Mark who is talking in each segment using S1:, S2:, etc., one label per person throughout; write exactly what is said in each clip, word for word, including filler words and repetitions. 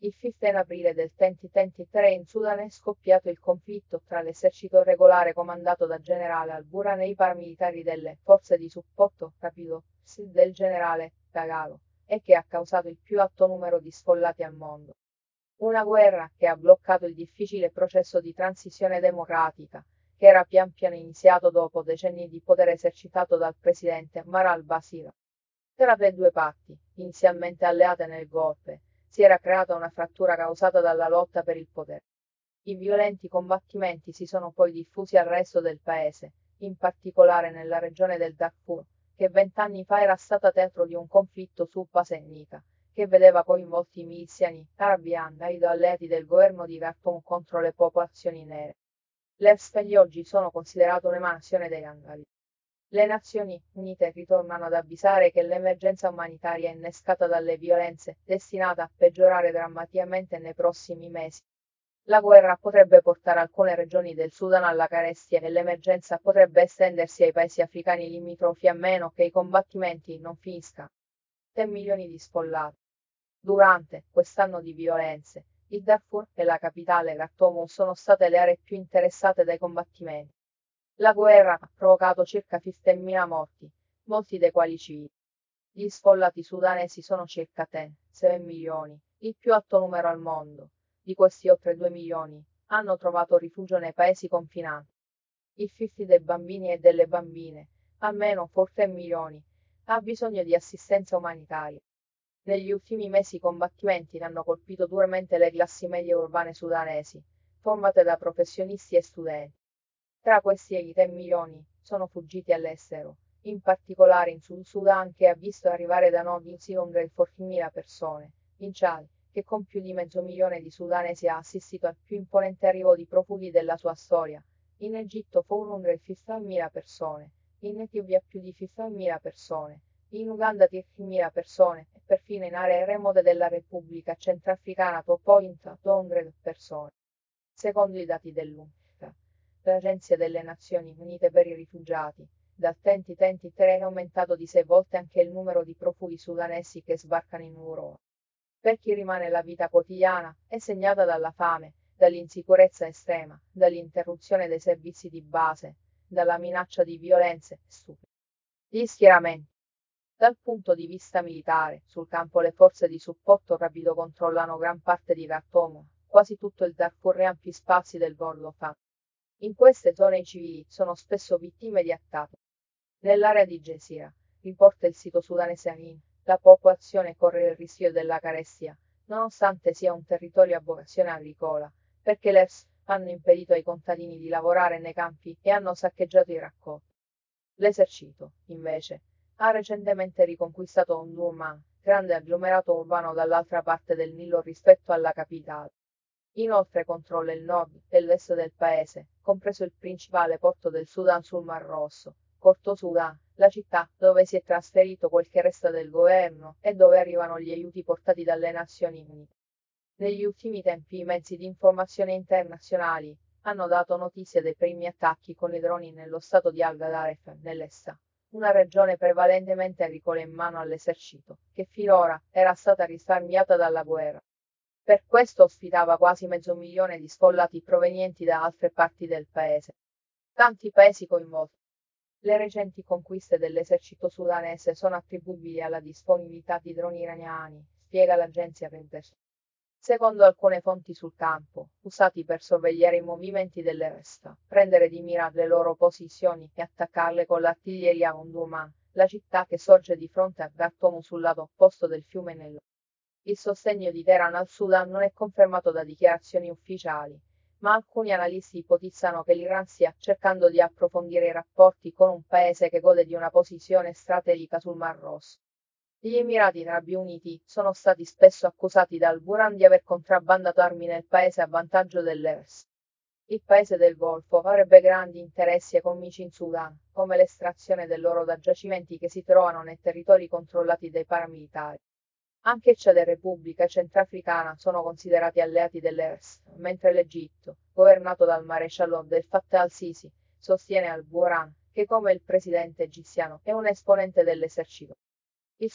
S1: Il quindici aprile del duemilaventitré in Sudan è scoppiato il conflitto tra l'esercito regolare comandato da generale al-Burhan e i paramilitari delle forze di supporto rapido del generale Dagalo, e che ha causato il più alto numero di sfollati al mondo. Una guerra che ha bloccato il difficile processo di transizione democratica, che era pian piano iniziato dopo decenni di potere esercitato dal presidente Omar al-Bashir. Tra le due parti, inizialmente alleate nel golpe, si era creata una frattura causata dalla lotta per il potere. I violenti combattimenti si sono poi diffusi al resto del paese, in particolare nella regione del Darfur, che vent'anni fa era stata teatro di un conflitto su base etnica, che vedeva coinvolti i miliziani arabi e alleati del governo di Khartoum contro le popolazioni nere. Le di oggi sono considerate un'emanazione dei Gangali. Le Nazioni Unite ritornano ad avvisare che l'emergenza umanitaria innescata dalle violenze, destinata a peggiorare drammaticamente nei prossimi mesi. La guerra potrebbe portare alcune regioni del Sudan alla carestia e l'emergenza potrebbe estendersi ai paesi africani limitrofi a meno che i combattimenti non finiscano. tre milioni di sfollati. Durante quest'anno di violenze, il Darfur e la capitale Khartoum sono state le aree più interessate dai combattimenti. La guerra ha provocato circa ventimila morti, molti dei quali civili. Gli sfollati sudanesi sono circa sei milioni, il più alto numero al mondo. Di questi oltre due milioni, hanno trovato rifugio nei paesi confinanti. Il cinquanta dei bambini e delle bambine, almeno tre milioni, ha bisogno di assistenza umanitaria. Negli ultimi mesi i combattimenti hanno colpito duramente le classi medie urbane sudanesi, formate da professionisti e studenti. Tra questi i tre milioni sono fuggiti all'estero, in particolare in Sud Sudan, che ha visto arrivare da nord in Silongre quattordici persone, in Chad, che con più di mezzo milione di sudanesi ha assistito al più imponente arrivo di profughi della sua storia, in Egitto quattordici persone, in Etiopia più di cinquemila persone, in Uganda diecimila persone, e perfino in aree remote della Repubblica Centrafricana duecento persone. Secondo i dati dell'UNRWA, l'Agenzia delle Nazioni Unite per i Rifugiati, dal duemilaventitré è aumentato di sei volte anche il numero di profughi sudanesi che sbarcano in Europa. Per chi rimane la vita quotidiana è segnata dalla fame, dall'insicurezza estrema, dall'interruzione dei servizi di base, dalla minaccia di violenze e stupri. Gli schieramenti. Dal punto di vista militare, sul campo le forze di supporto rapido controllano gran parte di Khartoum, quasi tutto il Darfur e ampi spazi del Kordofan. In queste zone i civili sono spesso vittime di attacchi. Nell'area di Gezira, riporta il sito sudanese Amin, la popolazione corre il rischio della carestia, nonostante sia un territorio a vocazione agricola, perché le R S hanno impedito ai contadini di lavorare nei campi e hanno saccheggiato i raccolti. L'esercito, invece, ha recentemente riconquistato Omdurman, grande agglomerato urbano dall'altra parte del Nilo rispetto alla capitale. Inoltre controlla il nord e l'est del paese, compreso il principale porto del Sudan sul Mar Rosso, Porto Sudan, la città dove si è trasferito quel che resta del governo e dove arrivano gli aiuti portati dalle Nazioni Unite. Negli ultimi tempi i mezzi di informazione internazionali hanno dato notizia dei primi attacchi con i droni nello stato di Al-Ghadaref, nell'Essa, una regione prevalentemente agricola in mano all'esercito, che finora era stata risparmiata dalla guerra. Per questo ospitava quasi mezzo milione di sfollati provenienti da altre parti del paese. Tanti paesi coinvolti. Le recenti conquiste dell'esercito sudanese sono attribuibili alla disponibilità di droni iraniani, spiega l'agenzia Reuters. Secondo alcune fonti sul campo, usati per sorvegliare i movimenti delle R S F, prendere di mira le loro posizioni e attaccarle con l'artiglieria a Omdurman, la città che sorge di fronte a Khartoum sul lato opposto del fiume Nilo. Il sostegno di Teheran al Sudan non è confermato da dichiarazioni ufficiali, ma alcuni analisti ipotizzano che l'Iran stia cercando di approfondire i rapporti con un paese che gode di una posizione strategica sul Mar Rosso. Gli Emirati Arabi Uniti sono stati spesso accusati dal Burhan di aver contrabbandato armi nel paese a vantaggio dell'E R S. Il paese del Golfo avrebbe grandi interessi economici in Sudan, come l'estrazione dell'oro da giacimenti che si trovano nei territori controllati dai paramilitari. Anche Chad e Repubblica Centrafricana sono considerati alleati dell'E R S, mentre l'Egitto, governato dal maresciallo Abdel Fattah al-Sisi, sostiene al-Burhan, che come il presidente egiziano è un esponente dell'esercito. Il Sud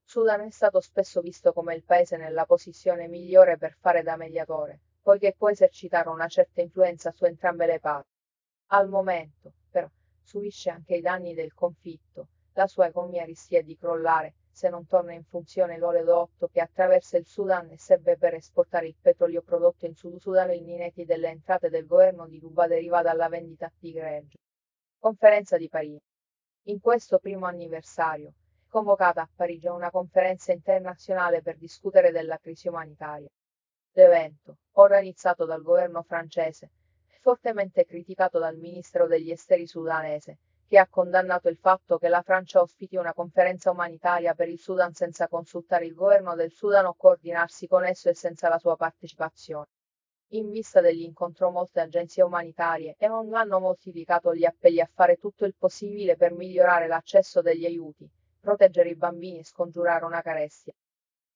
S1: Sudan è stato spesso visto come il paese nella posizione migliore per fare da mediatore, poiché può esercitare una certa influenza su entrambe le parti. Al momento, però, subisce anche i danni del conflitto, la sua economia rischia di crollare, se non torna in funzione l'oleodotto che attraversa il Sudan e serve per esportare il petrolio prodotto in Sud Sudan. I netti delle entrate del governo di Duba deriva dalla vendita di greggio. Conferenza di Parigi. In questo primo anniversario, è convocata a Parigi una conferenza internazionale per discutere della crisi umanitaria. L'evento, organizzato dal governo francese, è fortemente criticato dal ministro degli esteri sudanese, che ha condannato il fatto che la Francia ospiti una conferenza umanitaria per il Sudan senza consultare il governo del Sudan o coordinarsi con esso e senza la sua partecipazione. In vista dell'incontro molte agenzie umanitarie e non hanno moltiplicato gli appelli a fare tutto il possibile per migliorare l'accesso degli aiuti, proteggere i bambini e scongiurare una carestia.